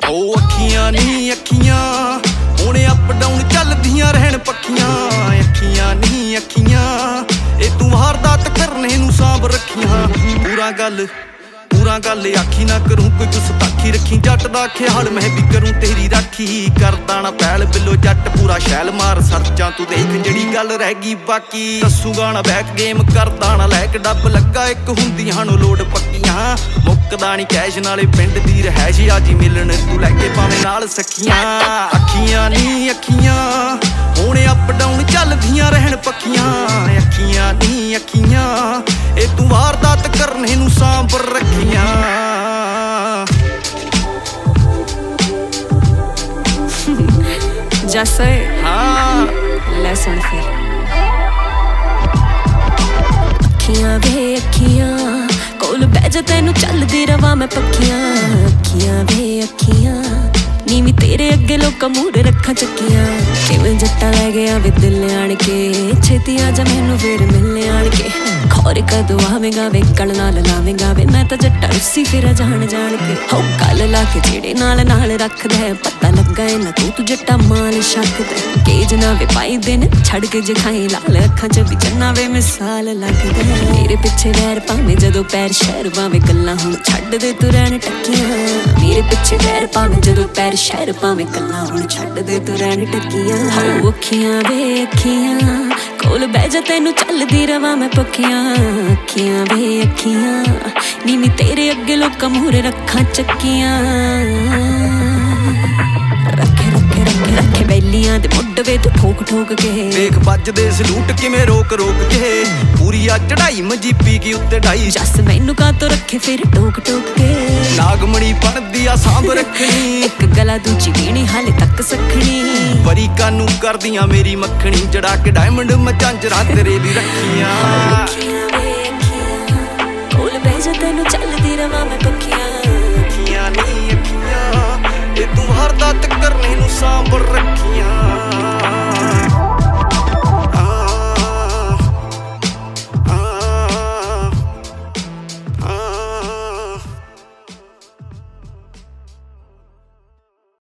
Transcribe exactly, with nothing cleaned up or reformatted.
ओ अखियां नी अखियां हुणे अप डाउन चलदियां रहन पक्खियां। अखियां नी अखियां ए तू वारदात करने नू सांभ रखियां। पूरा गल पूरा गल आखी ना करूं कोई गुस्ताखी रखी जट दा ख्याल मैं भी करूं तेरी राखी। करदा ना पैल बिलो जट पूरा शैल मार सर्चां तू देख जड़ी गल रह गई बाकी। दसूगा ना बैक गेम करदा ना लैक डब लगा एक हुंदियां नो लोड पक्कियां। मुकदा नी कैश नाले पिंड दी रहैश आजी मिलन तू लैके पावे नाल सखियां। अखियां नी अखियां हुणे अप डाउन चलदियां रहन पक्खियां। अखियां नी अखियां ए तू वारदात करने नू सांभ रखियां। जैसे हाँ ले सुन फिर। अखियां वे अखियां कोल बह जा तेनू चलदी रवां मैं पक्खियां। अखियां वे अखियां नीवी तेरे अगे लोकां मूहरे रखां चक्कियां। किवें जट्टा लै गया वे दिल आण के छेती आ जा मैनू फिर मिलने आण के। खौरे कदों आवेगा वे गल नाल लावेगा वे मैं तां जट्टा रुस्सी फिरा जान जान के। हो गल ला के जेड़े नाल नाल रखदा है पता लगा है ना तू तू जट्टा माल शकदा। केज ना वे पाई दिन छड़ के जखाई लाल अखां च भी चन्ना वे मिसाल लगदा। मेरे पिछे वैर पावे जदों पैर शहर पावे गल्लां हुण छड्ड दे तू रहन टक्कियां। मेरे पिछे वैर पावे जदों पैर शहर पावे गल्लां हुण छड्ड दे तू रहन टक्कियां। हो अखियां वे अखियां कोल बह जा तेनू चलदी रवां मैं पक्खियां। अखियां वे अखियां नीवी तेरे अगे लोकां मूहरे रखां चक्कियां। रखे रखे रखे रखे बैलियां दे मुड्ड वे तू ठोक ठोक के। देख बजदे सलूट किवें रोक रोक के पूरी आ चढ़ाई मजीपी की उत्ते ढाई। जस मैनू कातों रखे फिर टोक टोक के। नागमणी पढ़दी आ सांभ रखनी एक गला दूजी वीणी हाले तक सखनी। बरी कानू करदियां मेरी मक्खनी जड़ा के डायमंड मैं झांजरां तेरे दी रखियां।